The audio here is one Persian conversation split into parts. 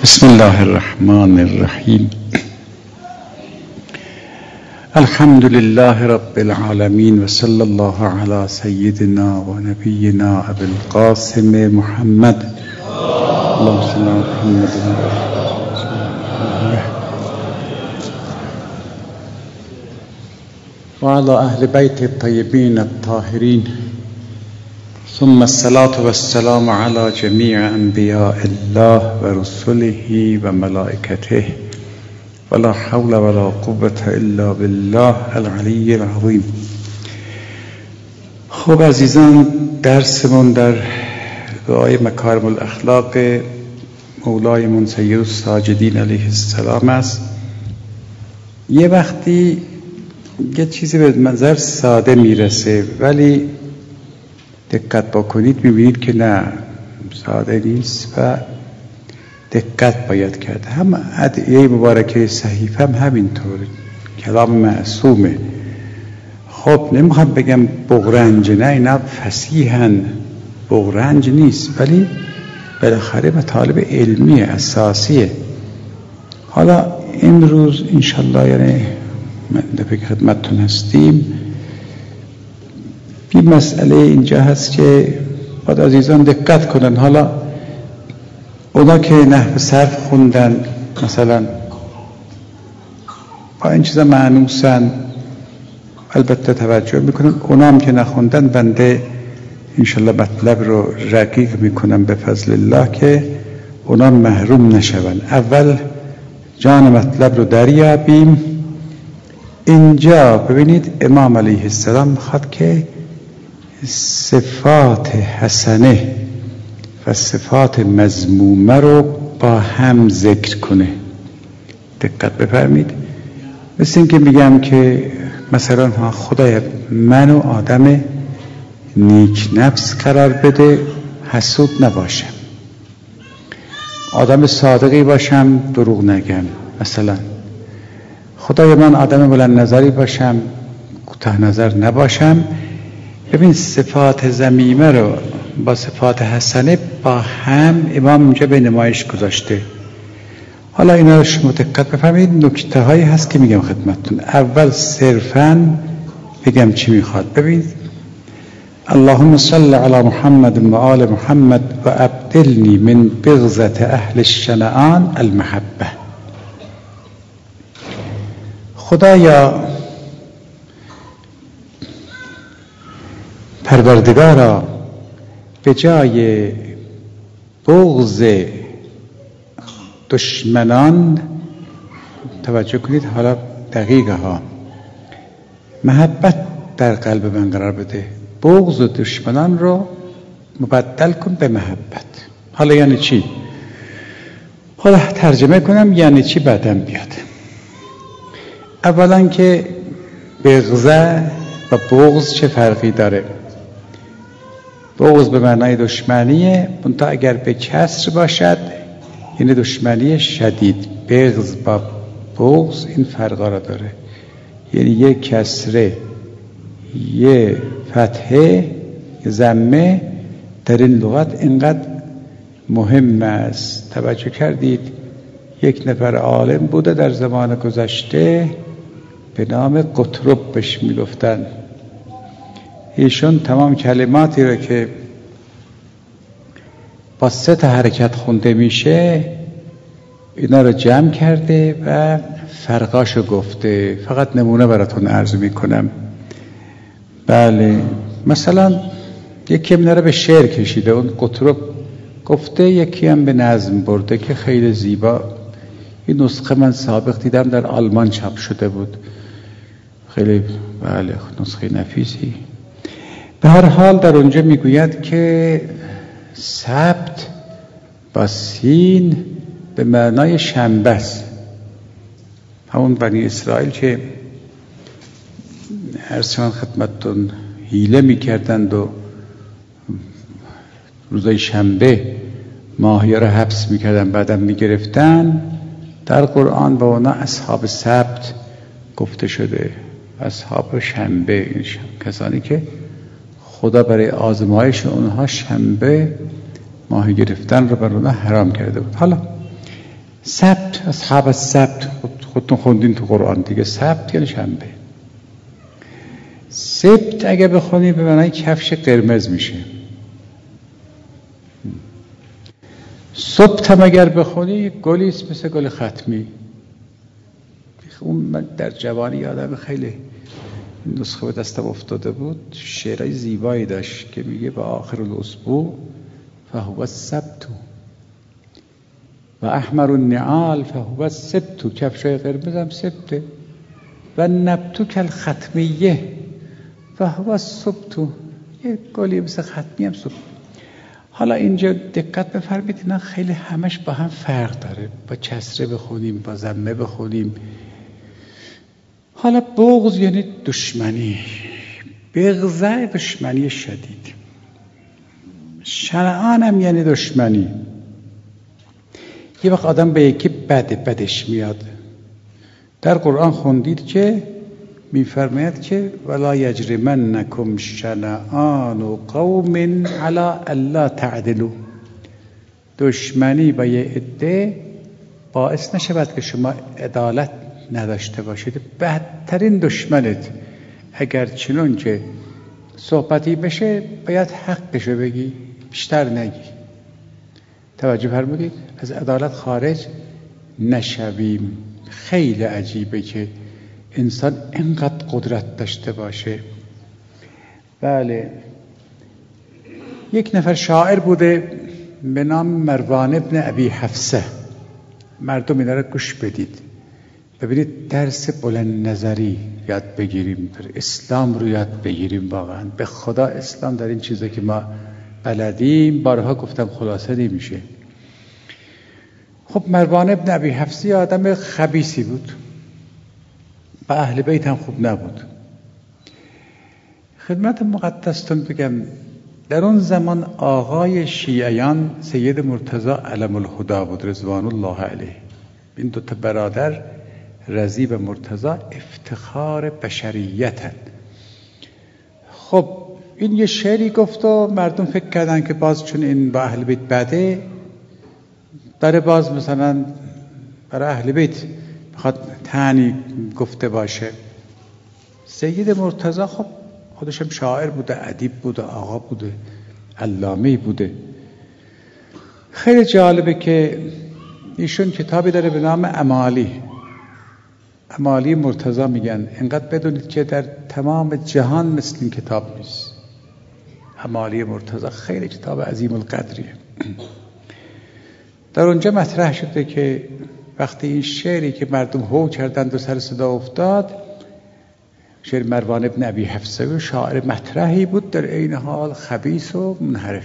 بسم الله الرحمن الرحیم. الحمد لله رب العالمین و صلی الله علی سیدنا و نبینا ابی القاسم محمد. اللهم صل علی محمد و علی اهل بیت الطیبین الطاهرین، ثم الصلاة والسلام على جميع انبیاء الله و رسله و ملائکته ولا حول ولا قوة الا بالله العلی العظیم. خب عزیزان، درسمون در دعای مکارم الاخلاق مولایمون سید الساجدین علیه السلام است. یه وقتی یه چیزی به منظر ساده میرسه ولی دقت بکنید میبینید که نه، ساده نیست و دقت باید کرد. هم ادعیه مبارکه صحیفه هم همینطور، کلام معصومه. خب نمیخوام بگم بغرنج، نه، اینا فصیحن، بغرنج نیست، ولی بالاخره مطالب علمی اساسیه. حالا امروز انشالله، یعنی من در خدمتتون هستیم، این مسئله اینجا هست که باید عزیزان دقت کنن. حالا اونا که نحو صرف خوندن مثلا با این چیزا معنوسن، البته توجه میکنن. اونا هم که نخوندن بنده انشالله مطلب رو رقیق میکنم به فضل الله که اونا محروم نشون. اول جان مطلب رو دریابیم. اینجا ببینید امام علیه السلام میخواد که صفات حسنه و صفات مذمومه رو با هم ذکر کنه. دقت بفرمید. مثل این که میگم که مثلا خدای منو آدم نیک نفس قرار بده، حسود نباشم، آدم صادقی باشم، دروغ نگم. مثلا خدای من آدم بلند نظری باشم، کوتاه نظر نباشم. ببین صفات ذمیمه رو با صفات حسنه با هم امام اینجا به نمایش گذاشته. حالا اینا رو شما دقت بفهمید. نکته هایی هست که میگم خدمتتون. اول صرفاً بگم چی میخواد. ببین اللهم صل علی محمد و آل محمد و ابدلنی من بغضة اهل الشنعان المحبه. خدایا پروردگارا، به جای بغض دشمنان، توجه کنید حالا دقیقه ها، محبت در قلب من قرار بده. بغض دشمنان رو مبدل کن به محبت. حالا یعنی چی؟ حالا ترجمه کنم یعنی چی بعدم بیاد. اولا که بغضه و بغض چه فرقی داره؟ بغض به معنای دشمنیه، منتها اگر به کسر باشد یعنی دشمنی شدید. بغض با بغض این فرقا را داره، یعنی یه کسره، یه فتحه، یه ضمه در این لغت اینقدر مهم است. توجه کردید؟ یک نفر عالم بوده در زمان گذشته به نام قطرب بهش میگفتن. ایشون تمام کلماتی رو که با 3 حرکت خونده میشه اینا رو جمع کرده و فرقاشو گفته. فقط نمونه براتون عرض میکنم. بله، مثلا یکی اینا رو به شعر کشیده، اون قطرب گفته، یکی هم به نظم برده که خیلی زیبا. این نسخه من سابق دیدم در آلمان چاپ شده بود، خیلی بله نسخه نفیسی. به هر حال در اونجا میگوید که سبت با سین به معنای شنبه است. همون بنی اسرائیل که هر سمان خدمتتون حیله میکردند و روزای شنبه ماهی را حبس میکردن بعدم میگرفتن، در قرآن با اونا اصحاب سبت گفته شده. اصحاب شنبه، کسانی که خدا برای آزمایش اونها شنبه ماهی گرفتن رو بر اونها حرام کرده بود. حالا سبت، اصحاب السبت خودتون خوندین تو قرآن دیگه. سبت یعنی شنبه. سبت اگه بخونی به معنای کفش قرمز میشه. سبت هم اگر بخونی گلی است مثل گل ختمی. اون من در جوانی یادم خیلی نسخه به دستم افتاده بود، شعرهای زیبایی داشت که میگه با آخر الاسبوع فهو السبت و احمر النعال فهو السبت، کفشای قرمز هم سبته. و نبتو کالختمیه فهو السبت، یه گلی مثل ختمی هم سبت. حالا اینجا دقت بفرمایید اینا خیلی همش با هم فرق داره، با کسره بخونیم با ضمه بخونیم. حالا بغض یعنی دشمنی، بغضه دشمنی شدید، شنعان هم یعنی دشمنی. یه وقت آدم به یکی بدش میاد. در قرآن خوندید که میفرماید که ولا یجرمنکم شنعان قوم علی الا تعدلوا، دشمنی با یه عده باعث نشود که شما عدالت نداشته باشید. بدترین دشمنت اگر چنون که صحبتی بشه باید حقشو بگی، بیشتر نگی. توجه فرمودید؟ از عدالت خارج نشویم. خیلی عجیبه که انسان اینقدر قدرت داشته باشه. بله، یک نفر شاعر بوده به نام مروان ابن ابی حفصه. مردم اینا رو گوش بدید، ببینید درس بلند نظری یاد بگیریم، در اسلام رو یاد بگیریم. واقعا به خدا اسلام در این چیزا که ما بلدیم، بارها گفتم خلاصه نمیشه. خب مروان ابن ابی حفصه آدم خبیثی بود، با اهل بیت هم خوب نبود. خدمت مقدستون بگم در اون زمان آقای شیعیان سید مرتضی علم الهدا بود رضوان الله علیه. این دوتا برادر رضی و مرتضی افتخار بشریتن. خب این یه شعری گفت و مردم فکر کردن که باز چون این با اهل بیت بده داره باز مثلا برای اهل بیت بخواد طعنی گفته باشه. سید مرتضی خب خودشم شاعر بوده، ادیب بوده، آقا بوده، علامه‌ای بوده. خیلی جالبه که ایشون کتابی داره به نام امالی مرتضی میگن. اینقدر بدونید که در تمام جهان مثل این کتاب نیست. امالی مرتضی خیلی کتاب عظیم القدریه. در اونجا مطرح شده که وقتی این شعری که مردم هو کردند و سر صدا افتاد، شعر مروان ابن ابی حفصه و شاعر مطرحی بود در عین حال خبیث و منحرف،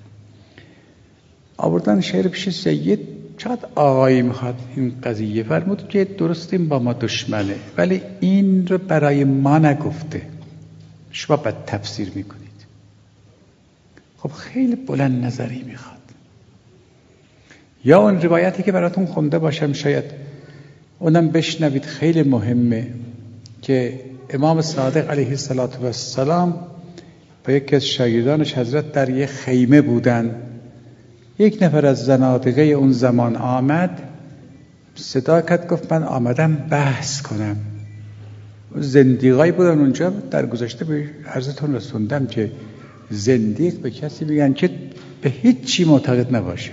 آوردن شعر پیش سید. چقدر آقایی میخواد این قضیه، فرمود که درست این با ما دشمنه ولی این رو برای ما نگفته، شما بد تفسیر میکنید. خب خیلی بلند نظری میخواد. یا اون روایتی که براتون خونده باشم شاید اونم بشنوید، خیلی مهمه، که امام صادق علیه السلام با یکی از شاگردانش حضرت در یک خیمه بودن. یک نفر از زنادقه اون زمان آمد، صدا کرد، گفت من آمدم بحث کنم. زندیقایی بودن اونجا. در گذشته به عرضتون رسوندم که زندیق به کسی میگن که به هیچ چی معتقد نباشه.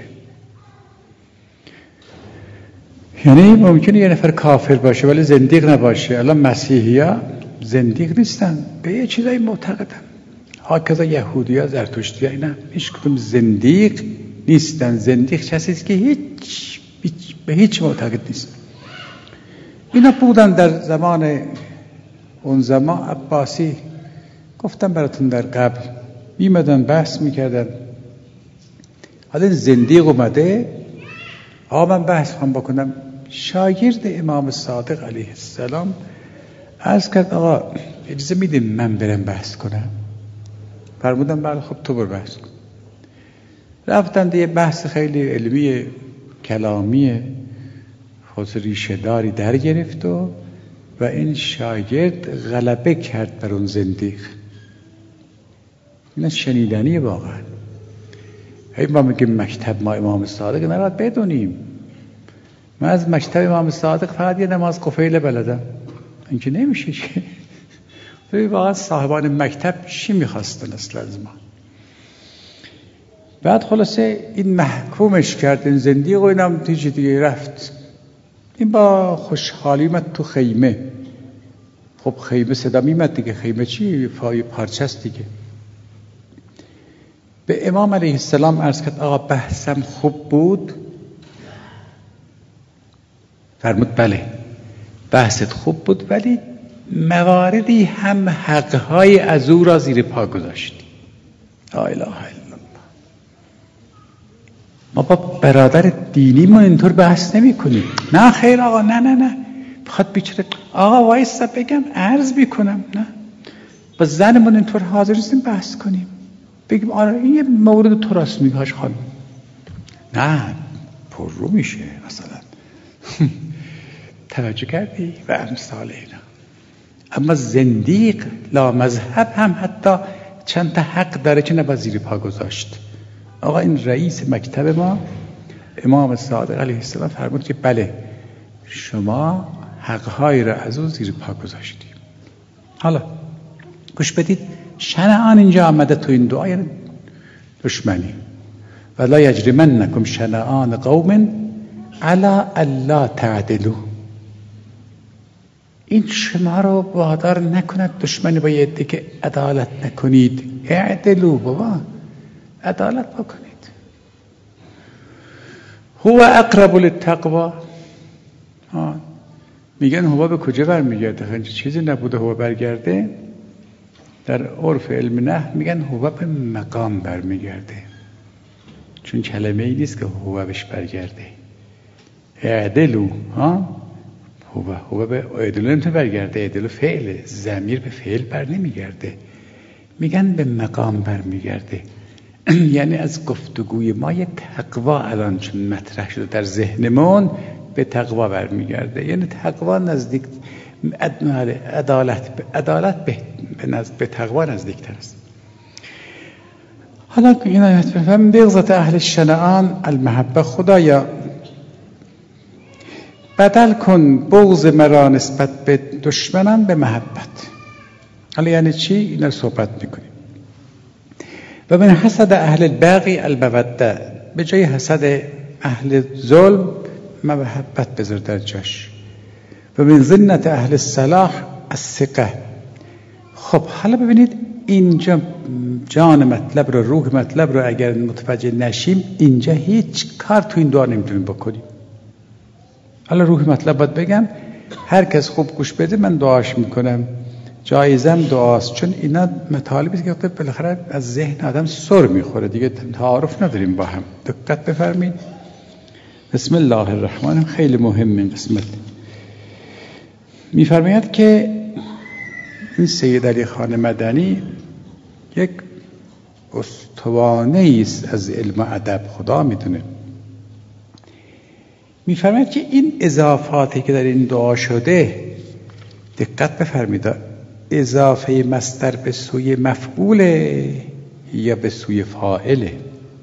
یعنی ممکنه یه نفر کافر باشه ولی زندیق نباشه. الان مسیحی‌ها زندیق نیستن، به یه چیزایی معتقدن. هاکذا یهودی‌ها، زرتشتی‌ها، اینا هیچ کدوم زندیق نیستن. زندیق کسی است که به هیچ معتقد نیست. اینا بودن در زمان اون زمان عباسی. گفتم براتون در قبل میمدن بحث میکردن. حالا زندیق اومده، من بحث خواهم بکنم. شاگرد امام صادق علیه السلام عرض کرد آقا اجازه میدیم من برم بحث کنم؟ فرمودم بله خب تو برو بحث کن. رفتن یه بحث خیلی علمی کلامی خود ریشه داری در گرفت و این شاگرد غلبه کرد بر اون زندیق. این شنیدنی واقعا. ما میگیم مکتب ما امام صادق نباید بدونیم. من از مکتب امام صادق فقط یه نماز قفیل بلدم. این که نمیشه که. واقعا صاحبان مکتب چی میخواستن اصلا از ما؟ بعد خلاصه این محکومش کرد، این زندیق و اینم تیجی دیگه رفت. این با خوشحالی اومد تو خیمه. خب خیمه صدا میمد دیگه، خیمه چی؟ پارچه است دیگه. به امام علیه السلام عرض کرد آقا بحثم خوب بود؟ فرمود بله بحثت خوب بود، ولی مواردی هم حقهای از او را زیر پا گذاشتی. لا اله الا الله. ما با برادر دینی ما اینطور بحث نمی کنیم. نه خیر آقا، نه بخواد بیچاره آقا وایسا بگم عرض میکنم. نه با زنمون اینطور حاضر نیستیم بحث کنیم، بگیم آره این یه مورد تو راست میگاش خانم. نه پر رو میشه مثلا. توجه کردی؟ و امثال اینا. اما زندیق لا مذهب هم حتی چند تا حق داره که نباید زیر پا گذاشت. آقا این رئیس مکتب ما امام صادق علیه السلام فرمود که بله شما حقهایی را از او زیر پا گذاشتی. حالا گوش بدید، شنعان اینجا آمده تو این دعا یعنی دشمنی. ولا یجرمنکم شنعان قوم علی الا تعدلوا. این شما رو وادار نکند دشمنی با یه عده که عدالت نکنید. اعدلوا بابا، عدالت بکنید. هو اقرب للتقوی. میگن هو به کجا برمیگرده؟ خیلی چیزی نبوده هو برگرده. در عرف علم نحو میگن هو به مقام برمیگرده، چون کلمه ای نیست که هو بهش برگرده. اعدلوا هو به اعدلو نمیتونه برگرده. اعدلو فعله، ضمیر به فعل بر نمیگرده. میگن به مقام برمیگرده. یعنی از گفتگوی ما یه تقوا الان چون مطرح شده در ذهنمون به تقوا برمیگرده. یعنی تقوا نزدیک، عدالت به تقوا نزدیکتر است. حالا که این آیت بفهم بغضت اهل الشنعان المحبه. خدایا بدل کن بغض مرا نسبت به دشمنان به محبت. حالا یعنی چی؟ این رو صحبت میکنیم. و من حسد اهل البغی الموده. به جای حسد اهل ظلم محبت بذار در جاش. و من ذنت اهل الصلاح الثقه. خب حالا ببینید اینجا جان مطلب رو، روح مطلب رو اگر متوجه نشیم اینجا هیچ کار تو این دعا نمیتونیم بکنیم. حالا روح مطلب باید بگم، هر کس خوب گوش بده من دعاش میکنم، جایزم دعاست، چون اینا مطالبی که بالاخره از ذهن آدم سر میخوره دیگه، تعارف نداریم با هم. دقت بفرمایید. بسم الله الرحمن الرحیم. خیلی مهم این قسمت. میفرماید که این سید علی خان مدنی یک استوانه است از علم و ادب، خدا میدونه. میفرماید که این اضافاتی که در این دعا شده، دقت بفرمایید، اضافه مصدر به سوی مفعوله یا به سوی فاعله.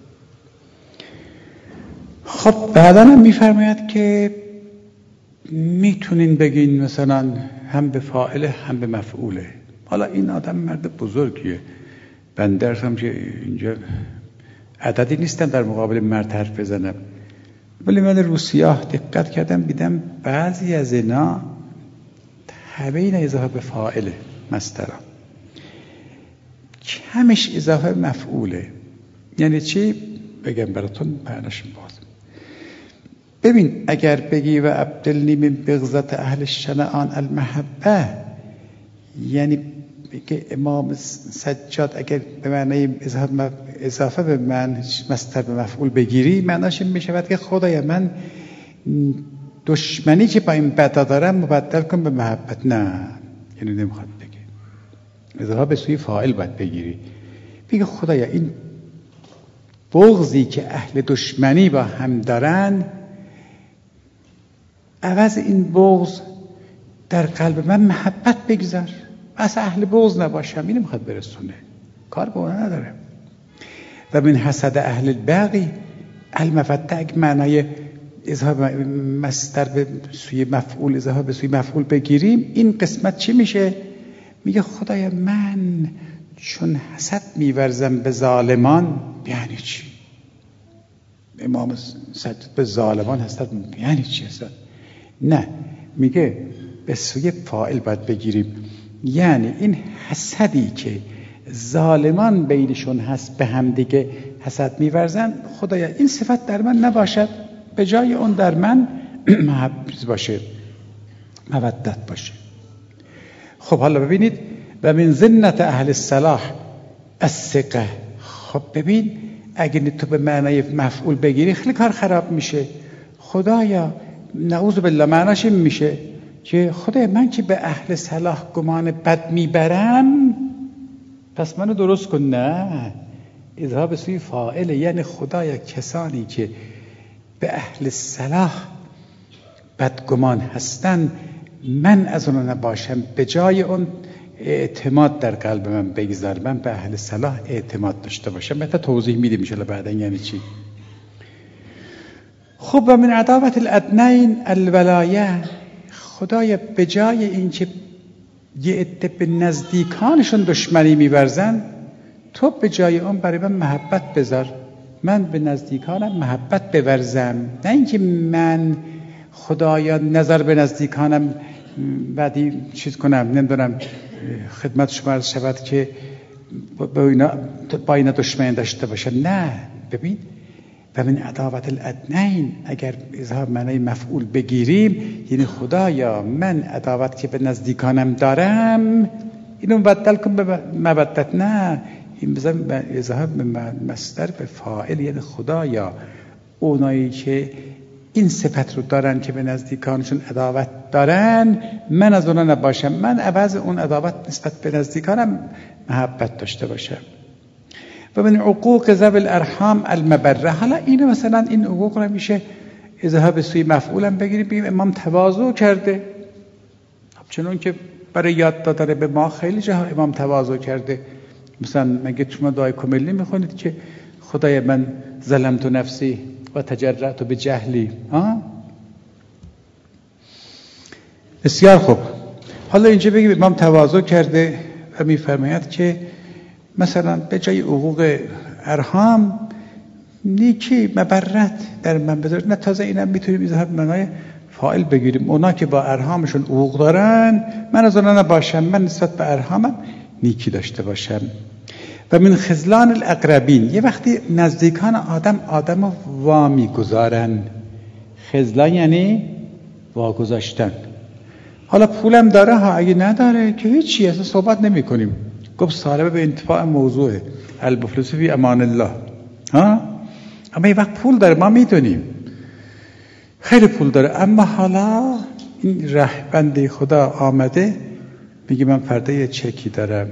خب بعدا هم میفرماید که میتونین بگین مثلا هم به فاعله هم به مفعوله. حالا این آدم مرد بزرگیه، بنده هم که اینجا عددی نیستم در مقابل مرد حرف بزنم، ولی من رو سیاه دقت کردم دیدم بعضی از اینا همه اینا اضافه به فاعله مصدر، کمش اضافه به مفعوله. یعنی چی؟ بگم براتون معناش باز. ببین اگر بگی و ابدلنی من بغضت اهل الشنعان المحبه، یعنی بگه امام سجاد اگر به معنی اضافه به معنی مصدر به مفعول بگیری، معناش این میشود که خدایا من دشمنی که با این بدا دارم مبدل کن به محبت. نه، یعنی نمیخواد بگه، اضافه به سوی فاعل باید بگیری. بگه خدایا این بغضی که اهل دشمنی با هم دارن، عوض این بغض در قلب من محبت بگذار، اصلا اهل بغض نباشم. این میخواد برسونه، کار به اون نداره. و من حسد اهل البغی الموده، اگه معنای اظهار مصدر به سوی مفعول، اظهار به سوی مفعول بگیریم، این قسمت چی میشه؟ میگه خدایا من چون حسد میورزم به ظالمان. یعنی چی؟ امام سجاد به ظالمان حسد یعنی چی حسد؟ نه، میگه به سوی فاعل باید بگیریم. یعنی این حسدی که ظالمان بینشون هست به هم دیگه حسد میورزن، خدایا این صفت در من نباشد، به جای اون در من محبت باشه، مودت باشه. خب حالا ببینید، و من زنت اهل الصلاح الثقه. خب ببین، اگه تو به معنای مفعول بگیری خیلی کار خراب میشه. خدایا نعوذ بالله معناش این میشه که خدای من که به اهل صلاح گمان بد میبرم، پس منو درست کن. نه، اظهار به سوی فاعل، یعنی خدایا کسانی که به اهل صلاح بدگمان هستن من از اون نباشم، به جای اون اعتماد در قلب من بگذار، من به اهل صلاح اعتماد داشته باشم. بهتا توضیح میدیم ان بعدا یعنی چی. خب و من عداوت الادنین الولایه. خدایا به جای اینکه یه عده به نزدیکانشون دشمنی میورزن، تو به جای اون برای من محبت بذار، من به نزدیکانم محبت بورزم. نه اینکه من خدایا نظر به نزدیکانم بعدی چیز کنم، نمیدونم خدمت شما عرض شود که با اینا دشمن داشته باشه. نه، ببین، و من عداوت الادنین اگر اظهار معنی مفعول بگیریم، یعنی خدایا من عداوت که به نزدیکانم دارم اینو بدل کن به مودت. نه، این بزن اظهار مصدر به فاعل، یعنی خدایا اونایی که این صفت رو دارن که به نزدیکانشون عداوت دارن، من از اونا نباشم، من عوض اون عداوت نسبت به نزدیکانم محبت داشته باشم. و من عقوق ذوی الارحام المبره. حالا اینو مثلا این عقوق رو میشه اظهار به سوی مفعولم بگیریم، بگیم امام تواضع کرده. چون که برای یاد دادن به ما خیلی جاها امام تواضع کرده. مثلا مگه شما دعای کمیلی میخونید که خدای من ظلمت نفسی و تجرأت به جهلی؟ بسیار خوب. حالا اینجا بگیم امام تواضع کرده و میفرماید که مثلا به جای حقوق ارحام نیکی مبرت در من بذار. نه، تازه اینم میتونیم اظهار معنای فاعل بگیریم. اونا که با ارحامشون حقوق دارن من از اونا نباشم، من نسبت به ارحامم نیکی داشته باشم. و من خذلان الاقربین. یه وقتی نزدیکان آدم وا میگذارن. خذلان یعنی واگذاشتن. حالا پولم داره ها، اگه نداره که هیچی، اصلا صحبت نمی کنیم. گفت صالبه به انتفاع موضوعه المفلس فی امان الله. اما یه وقت پول داره، ما میدونیم خیلی پول داره، اما حالا این رهبنده خدا آمده میگه من فردا یه چکی دارم.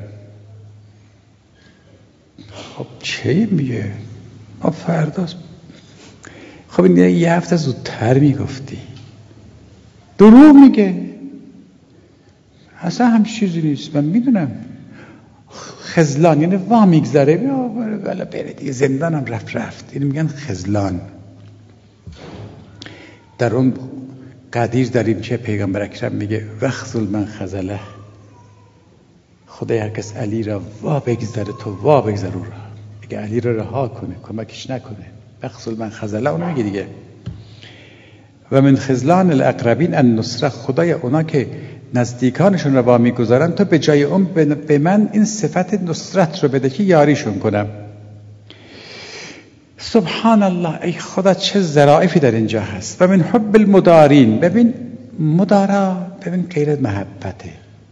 خب چه میگه؟ خب فرداست. خب این یه هفته زودتر میگفتی. دروغ میگه، اصلا هم چیزی نیست. من میدونم. خذلان یعنی وا میگذاره، والا بره دیگه، زندانم رفت. اینو میگن خذلان. در اون قدیر داریم که پیغمبر اکرم میگه وخذل من خذله. خدای هر کس علی را وا بگذاره تو وا بگذار او را. اگه علی را رها کنه، کمکش نکنه، وخذل من خذله، اونو میگه دیگه. و من خذلان الاقربین النصره. خدای اونا که نزدیکانشون رو وا میگذارن، تو به جای اون به من این صفت نصرت رو بده که یاریشون کنم. سبحان الله، ای خدا چه ظرافتی در اینجا هست. و من حب المدارین. ببین مدارا، ببین غیر محبته.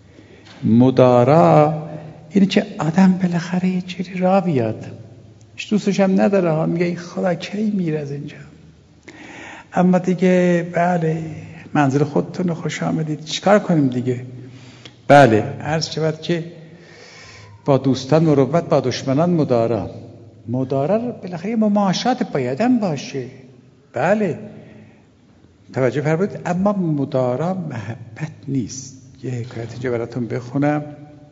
مدارا اینه که آدم بالاخره یه چیزی را بیاد، دوستش هم نداره، میگه ای خدا کی میره از اینجا، اما دیگه بله منزل خودتون خوش آمدید، چیکار کنیم دیگه. بله، عرض شود که با دوستان مروت، با دشمنان مدارا. مدارا بالاخره مماشات بایدم باشه. بله، توجه فرمودید. اما مدارا محبت نیست. یه حکایت اینجا براتون بخونم.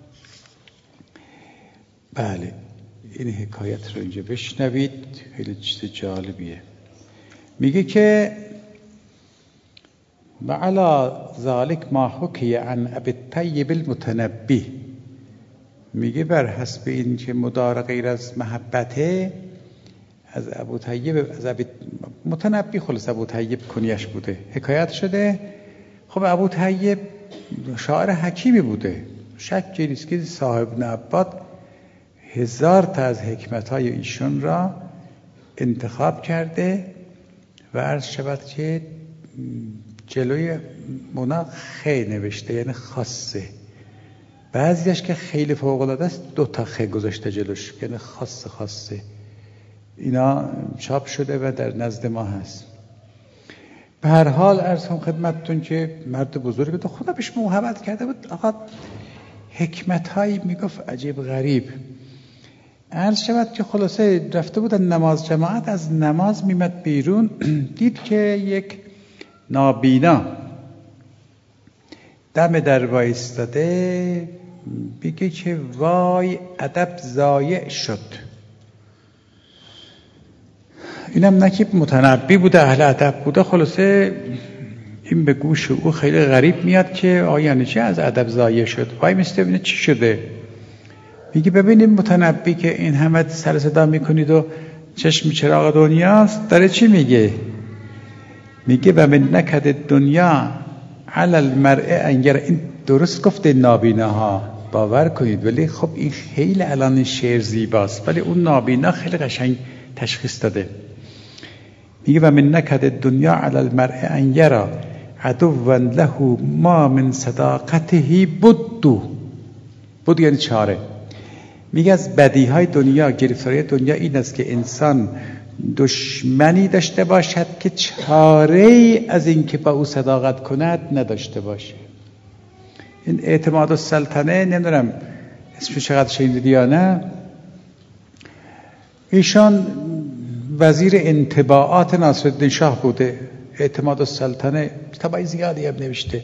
بله، این حکایت رو اینجا بشنوید، خیلی چیز جالبیه. میگه که و علی ذالک ما حکی عن ابی الطیب المتنبی، میگه بر حسب این که مدار غیر از محبته از ابو طیب، از ابی متنبی، خلاص ابو طیب کنیش بوده، حکایت شده. خب ابو طیب شاعر حکیمی بوده، شکی نیست که صاحب ابن عباد 1000 تا از حکمتهای ایشون را انتخاب کرده و عرض شود که جلوی اونا خی نوشته، یعنی خاصه. بعضیش که خیلی فوق العاده است 2 تا خ گذاشته جلوش، یعنی خاصه. اینا چاپ شده و در نزد ما هست. به هر حال عرض کنم خدمتتون که مرد بزرگی بود، خدا بهش محبت کرده بود. آقا حکمت‌هایی میگفت عجیب غریب. عرض شود که خلاصه رفته بودن نماز جماعت، از نماز میمد بیرون، دید که یک نابینا دم در وایستاده، میگه که وای ادب ضایع شد. اینم نکیب متنبی بوده، اهل ادب بوده، خلاصه این به گوش او خیلی غریب میاد که آیا چه از ادب ضایع شد. وای میسته ببینه چی شده. میگه ببینید متنبی که این همه سر صدا میکنید و چشم چراغ دنیاست، داره چی میگه؟ میگه و من نکد دنیا علی المرء انگر. این درست گفته نابیناها، باور کنید، ولی خب این خیلی الان شعر زیباست، ولی اون نابینا خیلی قشنگ تشخیص داده. میگه و من نکد دنیا علی المرء انگر عدوا له ما من صداقته بود یعنی چاره. میگه از بدیهای دنیا، گرفتاری دنیا این است که انسان دشمنی داشته باشد که چاره از این که با او صداقت کند نداشته باشه. این اعتماد السلطنه، نمیدونم اسمش چقدر شنیدید یا نه، ایشان وزیر انطباعات ناصرالدین شاه بوده. اعتماد السلطنه کتابای زیادی هم نوشته،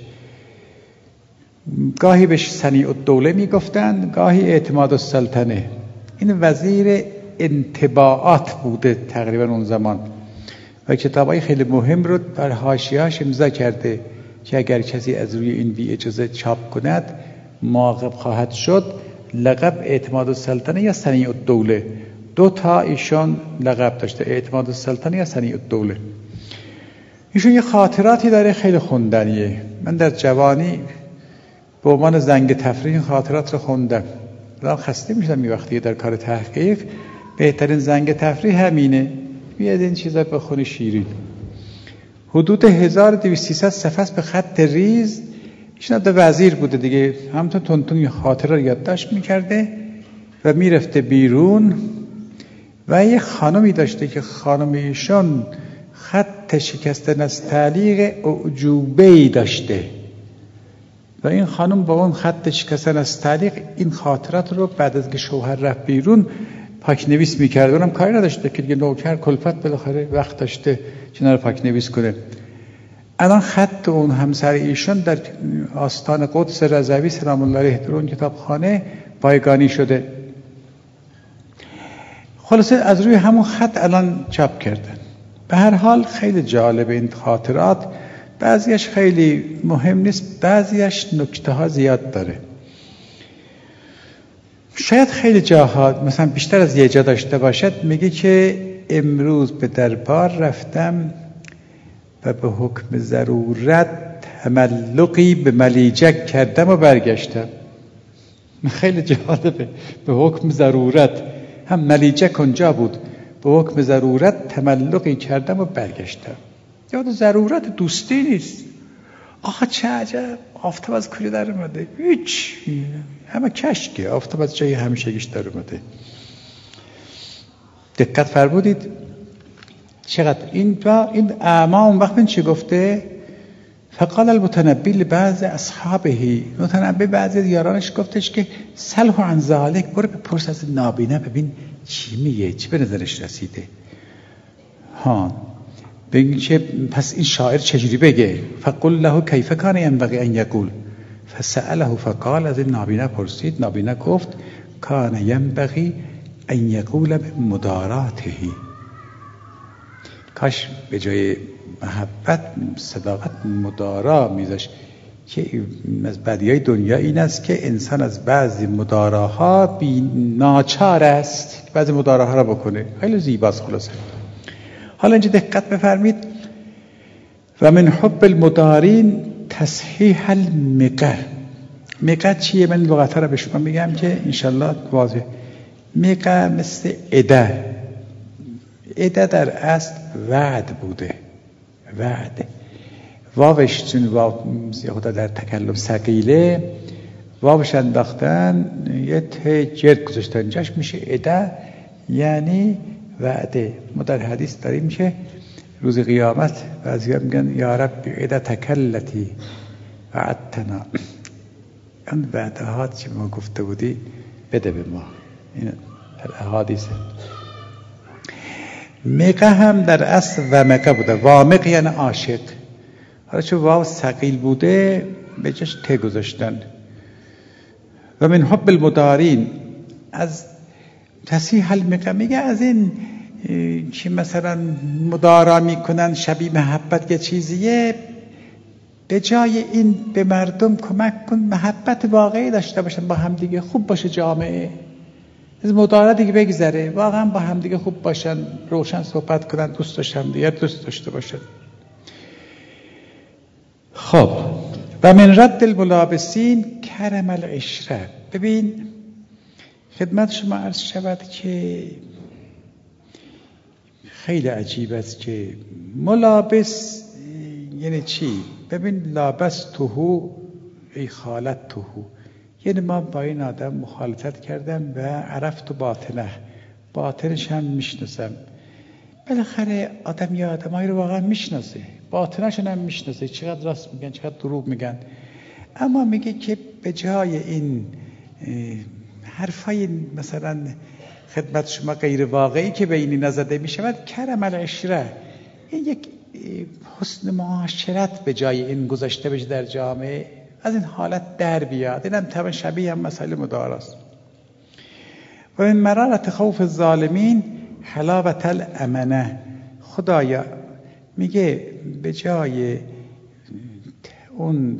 گاهی بهش صنیع الدوله میگفتن، گاهی اعتماد السلطنه. این وزیر انطباعات بوده تقریبا اون زمان و کتابای خیلی مهم رو بر حاشیه‌اش امضا کرده که اگر کسی از روی این بی اجازه چاپ کند معاقب خواهد شد. لقب اعتماد السلطنه یا صنیع الدوله، 2 تا ایشان لقب داشته، اعتماد السلطنه یا صنیع الدوله. ایشون یه خاطراتی داره خیلی خوندنیه. من در جوانی به عنوان زنگ تفریح این خاطرات رو خوندم. الان خسته میشدم این وقتی در کار تحقیق، بهترین زنگ تفریح همینه، بیاد این چیزا بخونی شیرین. حدود 1200 صفحه به خط ریز. ایشون در وزیر بوده دیگه، همونطور تونتون یه خاطره رو یادداشت میکرده و میرفته بیرون و یه خانمی داشته که خانم ایشون خط شکستن از تعلیق اعجوبه‌ای داشته و این خانم با اون خط شکستن از تعلیق این خاطرات رو بعد از که شوهر رفت بیرون پاک نویس میکرد. اونم کاری نداشته که دیگه نوکر کلفت بالاخره وقت داشته چینا رو پاک نویس کنه. الان خط اون همسر ایشون در آستان قدس رضوی سلام الله علیه در اون کتابخانه بایگانی شده. خلاصه از روی همون خط الان چاپ کردن. به هر حال خیلی جالب این خاطرات، بعضیش خیلی مهم نیست، بعضیش نکته ها زیاد داره. شاید خیلی جاها مثلا بیشتر از یه جا داشته باشد. میگه که امروز به دربار رفتم و به حکم ضرورت تملقی به ملیجک کردم و برگشتم. خیلی جالبه، به حکم ضرورت، هم ملیجک اونجا بود، به حکم ضرورت تملقی کردم و برگشتم. یاد ضرورت دوستی نیست. آخه چه عجب، آفتاب از کجا در اومده؟ هیچ، همه کشکه، آفتاب از جای همیشگیش در اومده. دقت فرمودید چقدر این اعما اون وقت چی گفته؟ فقال المتنبی لبعض اصحابه، متنبی بعضی از یارانش گفتش که سلح عن ذلک، برو بپرس از نابینا ببین چی میگه، چی به نظرش رسیده. بگین که پس این شاعر چجوری بگه. فقل له کیف کان ینبغی ان یقول، فسأله فقال، از این نابینا پرسید، نابینا گفت کان ینبغی ان یقول بمداراته، کاش به جای محبت صداقت مدارا میذاشت که از بدیهای دنیا این است که انسان از بعضی مداراها بی ناچار است بعضی مداراها را بکنه. خیلی زیباست. خلاصه حالا اینجا دقت بفرمید و من حب المدارین تصحیح المقه. مقه چیه؟ من لغت‌ها را به شما میگم که انشالله واضح. مقه مثل عده. عده در اصل وعد بوده. وعد واوش چون واو خدا در تکلم ثقیله واوش انداختن یه ته جرد گذاشتن جاش میشه عده یعنی وعده. ما در حدیث داریم میشه روز قیامت بعضیا میگن یا رب عده تکلتی وعدتنا. اون وعده ها که ما گفته بودی بده به ما. این در احادیثه. مقه هم در اصل ومقه بوده. وامق یعنی عاشق. حالا چون واو ثقیل بوده به جاش ته گذاشتن. و من حب المدارین از تصحیح المقه میگه از این که مثلا مدارا میکنن شبیه محبت که چیزیه به جای این به مردم کمک کن محبت واقعی داشته باشن با هم دیگه خوب باشه جامعه از مدارا دیگه بگذره واقعا با هم دیگه خوب باشن روشن صحبت کنن دوست داشتن دیگه دوست داشته باشن. خب و من رد الملابسین کرم العشره. ببین خدمت شما عرض شود که خیلی عجیب است که ملابس یعنی چی؟ ببین لابستهو ای خالتهو یعنی ما با این آدم مخالطت کردم و عرفت باطنه باطنش هم میشناسم. بالاخره آدم یا آدمایی رو واقعا میشناسه باطنشون هم میشناسه چقدر راست میگن چقدر دروغ میگن. اما میگه که به جای این حرفای مثلا خدمت شما غیر واقعی که بینی نزده میشود کرم العشره این یک حسن معاشرت به جای این گذاشته بشه در جامعه از این حالت در بیاد. این هم طبعا شبیه هم مسئله مداراست. و من مرارت خوف الظالمین حلاوت الامنه. خدایا میگه به جای اون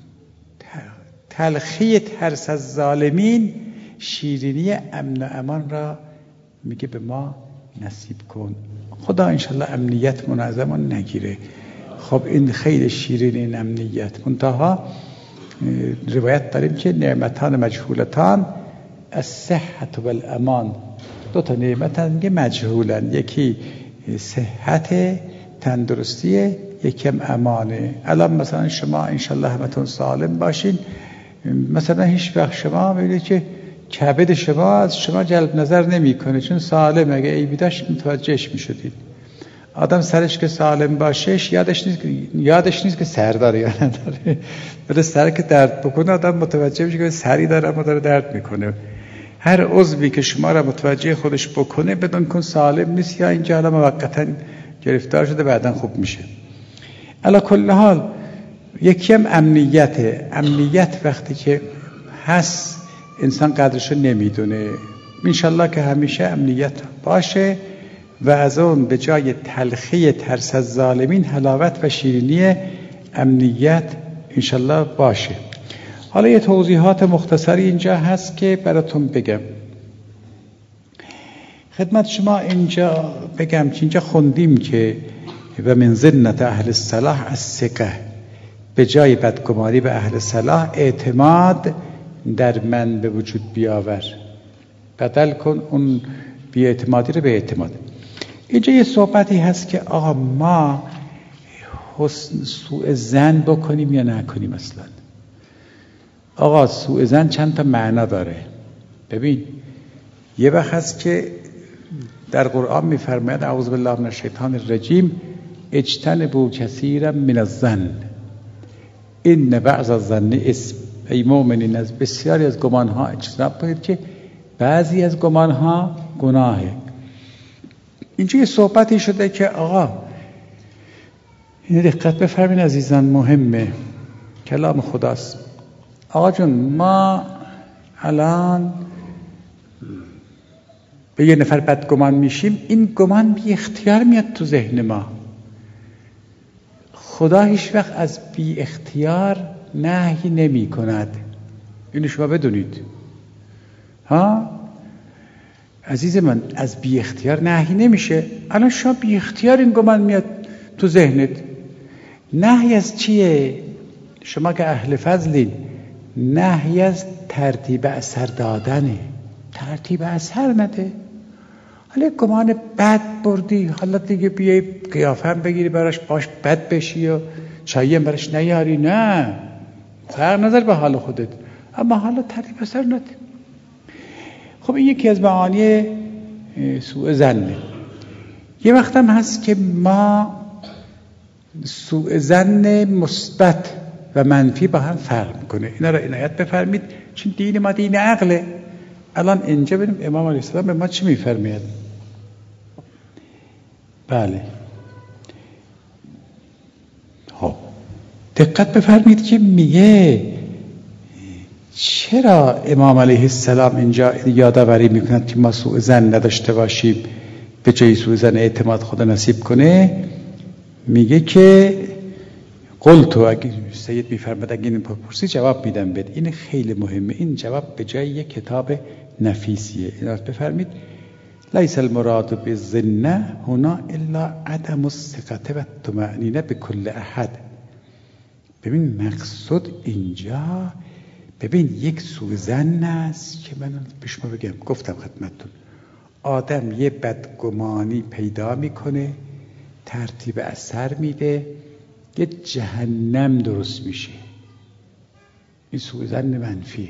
تلخی ترس از ظالمین شیرینی امن و امان را میگه به ما نصیب کن. خدا انشالله امنیت منظم نگیره. خب این خیلی شیرین این امنیت. منتها روایت داریم که نعمتان مجهولتان الصحت و الامان. دو تا نعمت میگه مجهولن. یکی صحت تندرستی یکم امانه. الان مثلا شما انشالله همتون سالم باشین مثلا هیچ وقت شما میبینید که کبد شما از شما جلب نظر نمیکنه چون سالم. اگه عیبی داشت متوجهش میشدید. آدم سرش که سالم باشهش یادش نیست که سر داره یا نداره. ولی سر که درد بکنه آدم متوجه میشه که سری داره اما داره درد میکنه. هر عضوی که شما را متوجه خودش بکنه بدون کن سالم نیست یا اینجا حالا موقتا گرفتار شده بعداً خوب میشه. علی کل حال یکی هم امنیت وقتی که هست انسان قدرشو نمیدونه. انشالله که همیشه امنیت باشه و از اون به جای تلخی ترس از ظالمین حلاوت و شیرینی امنیت انشالله باشه. حالا یه توضیحات مختصری اینجا هست که براتون بگم. خدمت شما اینجا بگم که اینجا خوندیم که و من زنت اهل الصلاح الثقه. به جای بدگمانی به اهل صلاح اعتماد در من به وجود بیاور. بدل کن اون بی‌اعتمادی رو به اعتماد. اینجا یه صحبتی هست که آقا ما سوء ظن بکنیم یا نکنیم. اصلا آقا سوء ظن چند تا معنا داره. ببین یه وقت هست که در قرآن میفرماید اعوذ بالله من الشیطان الرجیم اجتنبوا کثیرا من الظن ان بعض الظن اسم. ای مؤمنین از بسیاری از گمانها اجتناب کنید که بعضی از گمانها گناهه. اینجا یه صحبتی شده که آقا این دقت بفرمین عزیزان مهمه کلام خداست. آقا جون ما الان به یه نفر بدگمان میشیم این گمان بی اختیار میاد تو ذهن ما. خدا هیچ وقت از بی اختیار نهی نمی کند. اینو شما بدونید. عزیز من، از بی اختیار نهی نمیشه. الان شما بی اختیار این گمان میاد تو ذهنت. نهی از چیه؟ شما که اهل فضلین، نهی از ترتیب اثر دادنه. ترتیب اثر نده. حالا گمان بد بردی، حالا دیگه بیای قیافه هم بگیری براش، باش بد بشی و چایی هم براش نیاری. نه، فرق نظر به حال خودت، اما حالا ترتیب اثر نده. خب این یکی از معانی سوء ظنه. یه وقت هم هست که ما سوء ظن مثبت و منفی با هم فرق میکنه. اینا را عنایت بفرمید، چون دین ما دین عقله. الان اینجا ببینیم امام علیه السلام به ما چی میفرماید. بله، خب دقت بفرمید که میگه چرا امام علیه السلام اینجا یادآوری میکند که ما سوء ظن نداشته باشیم، به جای سوء ظن اعتماد خدا نصیب کنه. میگه که قلتو، اگه سید میفرماد اگه این پرسی جواب میدم بد. این خیلی مهمه، این جواب به جای یک کتاب نفیسیه. این بفرمید لیس المراد بالظن هنا الا عدم الثقة و الطمأنینه بكل احد. ببین مقصود اینجا، ببین یک سوء ظن است که من به شما بگم، گفتم خدمتتون، آدم یه بدگمانی پیدا میکنه، ترتیب اثر میده، یه جهنم درست میشه. این سوء ظن منفیه.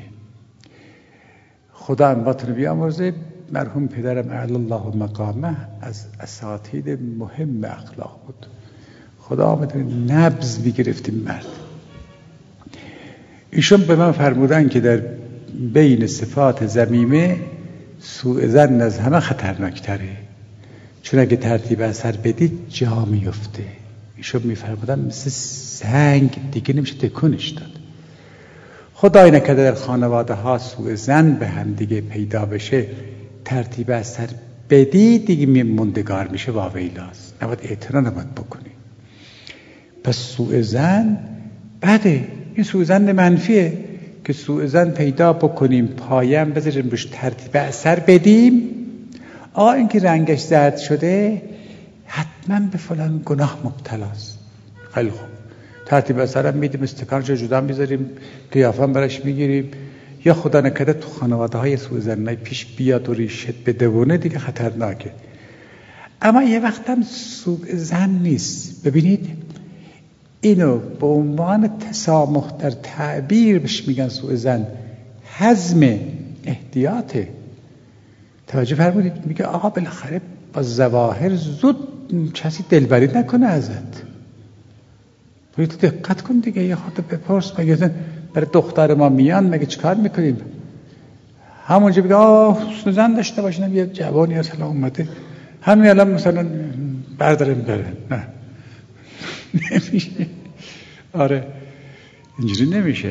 خدا امواتون رو بیامرزه. مرحوم پدرم اعلی الله مقامه از اساتید مهم اخلاق بود. خدا آمده نبض میگرفتیم مرد. ایشون به من فرمودن که در بین صفات ذمیمه سوء ظن از همه خطرناکتره، چون اگه ترتیب اثر بدید جا میفته. ایشون میفرمودن مثل سنگ دیگه نمیشه تکونش داد. خدای نکرده در خانواده ها سوء ظن به هم دیگه پیدا بشه، ترتیب اثر بدی دیگه موندگار میشه. واویلاست، نباید اعتنا نباید بکنی. پس سوء ظن بده. این سوء ظن منفیه که سوء ظن پیدا بکنیم، پایم بذاریم روش، ترتیب اثر بدیم. این که رنگش زرد شده حتما به فلان گناه مبتلاست. خیلی خوب، ترتیب اثر هم میدیم، استکانش جدا میذاریم، قیافه هم براش میگیریم. یا خدا نکرده تو خانواده های سوء ظنی پیش بیاد و ریشت بدونه، دیگه خطرناکه. اما یه وقت هم سوء ظن نیست. ببینید اینو به عنوان تسامح در تعبیر بهش میگن سوء ظن، حزم، احتیاطه. توجه فرمودید؟ میگه آقا بالاخره با ظواهر زود کسی دلبری نکنه ازت. باید دقت کن دیگه، یه خاطر بپرس مگه برای دختر ما میان مگه چیکار میکنیم؟ همونجا بگه حسن ظن داشته باشین، یه جوانی اصلا اومده همین الان مثلا برداریم بره. نه نمیشه. آره اینجوری نمیشه.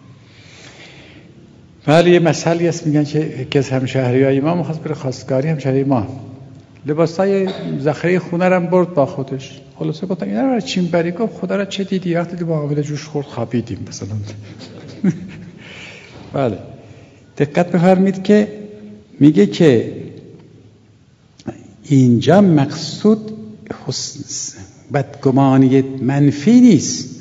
ولی یه مسئله هست، میگن که یکی از همشهریای ما میخواست بره خواستگاری همشهری ما، لباسای ذخیره خونه رو برد با خودش. خلاصه گفتن اینا رو چین بری؟ گفت خدا را چه دیدی؟ وقتی با قابل جوش خورد خوابیدیم مثلا. بله دقت بفرمید که میگه که اینجا مقصود بدگمانی منفی نیست.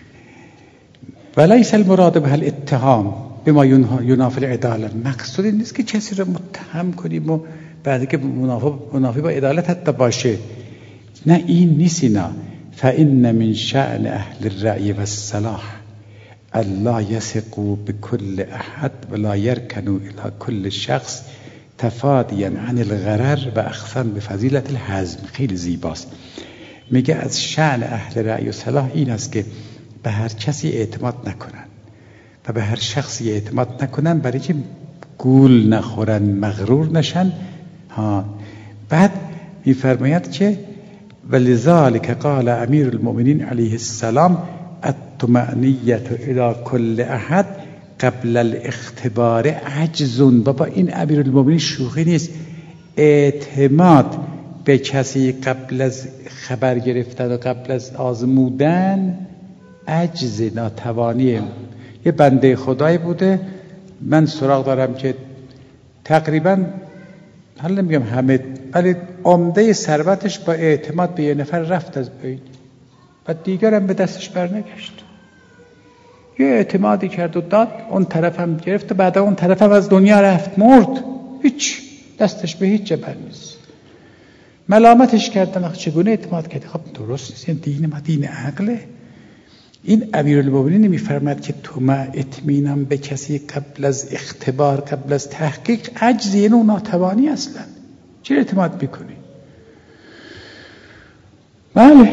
ولیس المراد به الاتهام بما ینافی العداله. مقصود این نیست که کسی رو متهم کنیم و بعد که منافی با عدالت حتی باشه. نه این نیست. اینا فإن من شأن اهل الرأی والصلاح الا یثقوا بكل احد ولا يركنوا الى كل شخص تفادیا عن الغرر و اخذا بفضیلة الحزم. خیلی زیباست. میگه از شأن اهل رأی و صلاح این است که به هر کسی اعتماد نکنن و به هر شخصی اعتماد نکنن، برای که گول نخورن، مغرور نشن. بعد میفرماید که ولذلك قال امیر المؤمنین علیه السلام الطمأنیة الی کل احد قبل الاختبار عجز. بابا این امیر المؤمنین شوخی نیست. اعتماد به کسی قبل از خبر گرفتن و قبل از آزمودن عجز، ناتوانی. یه بنده خدایی بوده، من سراغ دارم که تقریبا حالا نمیگم همه، ولی عمده ثروتش با اعتماد به یه نفر رفت از بین و دیگر هم به دستش برنگشت. یه اعتمادی کرد و داد، اون طرف هم گرفت و بعد اون طرف هم از دنیا رفت، مرد، هیچ دستش به هیچ جبر نیست. ملامتش کردن چگونه اعتماد کردی؟ خب درست نیست، این دین ما دین عقله. این امیرالمومنین میفرماد که تو ما اطمینان به کسی قبل از اختبار، قبل از تحقیق عجز، یعنی اون ناتوانی اصلا. چرا اعتماد میکنی؟ بله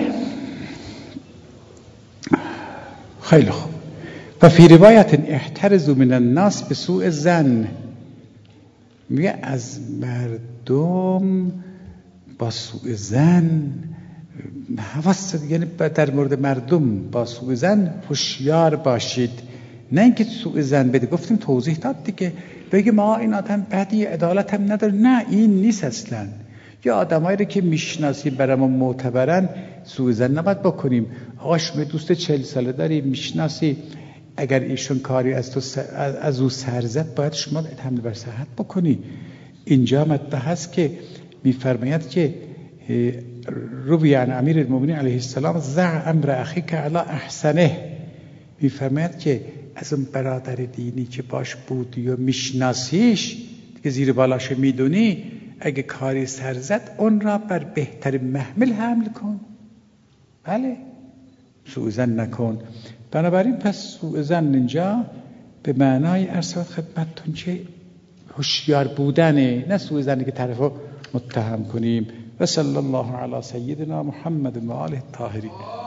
خیلی خوب. و فی روایت احترزوا من الناس به سوء ظن، میگه از مردم با سوء ظن حواس، یعنی در مورد مردم با سوء ظن هوشیار باشید، نه اینکه سوء ظن بده. گفتیم توضیح داد دیگه، بگه ما این آدم بدی، عدالت هم نداره، نه این نیست اصلا. یا آدمایی رو که میشناسیم برامون معتبرن سوء ظن نباید بکنیم. آقا شما دوست 40 ساله داری میشناسی، اگر ایشون کاری از او سر زد باید شما حمله بر صحت بکنی. اینجا مطلب هست که میفرماید که روی عن امیر المؤمنین علیه السلام ضع امر اخیک علی احسنه، میفرماید که از اون برادر دینی که باش بودی و میشناسیش که زیر بالاش میدونی، اگه کاری سر زد اون را بر بهترین محمل حمل کن. بله سوء ظن نکن. بنابراین پس سوء ظن اینجا به معنای عرض خدمتتون چه هوشیار بودنه، نه سوء ظنی که طرفو متهم کنیم. و صلی الله علی سیدنا محمد و آله الطاهرین.